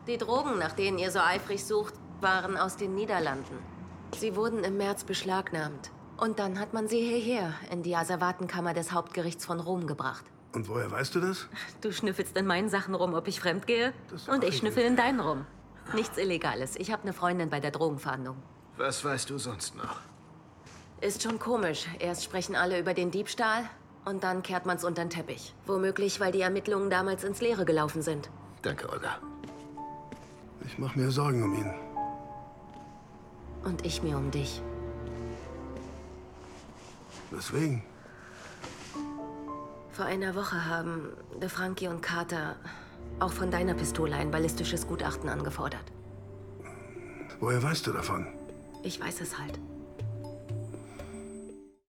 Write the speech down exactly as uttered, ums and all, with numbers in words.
Die Drogen, nach denen ihr so eifrig sucht, waren aus den Niederlanden. Sie wurden im März beschlagnahmt. Und dann hat man sie hierher, in die Asservatenkammer des Hauptgerichts von Rom gebracht. Und woher weißt du das? Du schnüffelst in meinen Sachen rum, ob ich fremd gehe. Und ich schnüffel in deinen rum. Nichts Illegales. Ich habe eine Freundin bei der Drogenfahndung. Was weißt du sonst noch? Ist schon komisch. Erst sprechen alle über den Diebstahl und dann kehrt man's unter den Teppich. Womöglich, weil die Ermittlungen damals ins Leere gelaufen sind. Danke, Olga. Ich mache mir Sorgen um ihn. Und ich mir um dich. Weswegen? Vor einer Woche haben De Franchi und Carter auch von deiner Pistole ein ballistisches Gutachten angefordert. Woher weißt du davon? Ich weiß es halt.